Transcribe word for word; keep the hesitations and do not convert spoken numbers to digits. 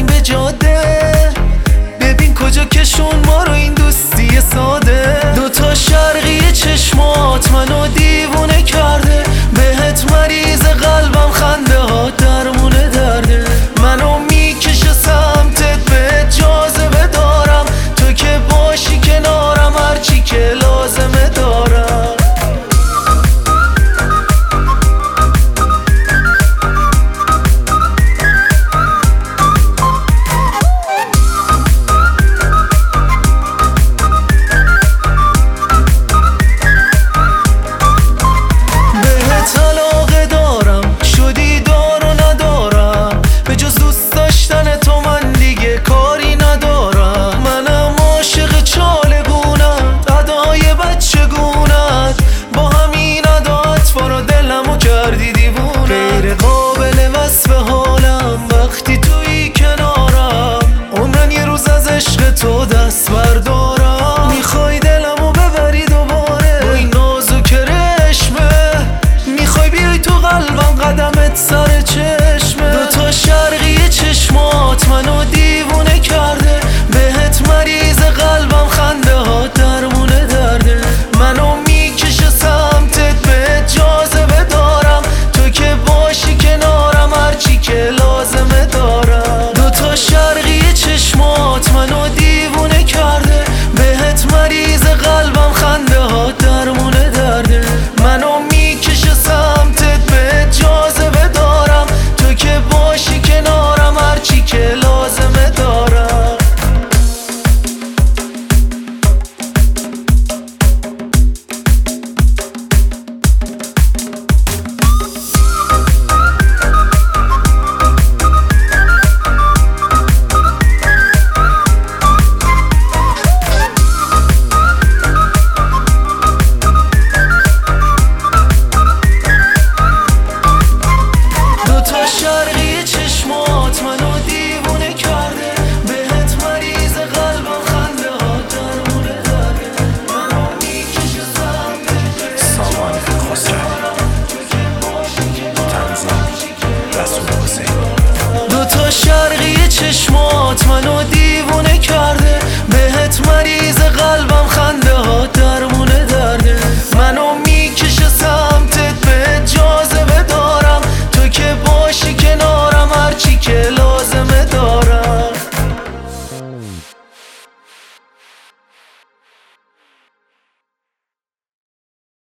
به جاده، ببین کجا کشون ما رو این دوستی ساده. دوتا شرقی چشمات منو دیوونه کرده، بهت مریض قلبم خنده ها درمونه درده. منو میکشه سمتت بهت جاذبه دارم، تو که باشی کنارم هرچی که لازمه دارم. تو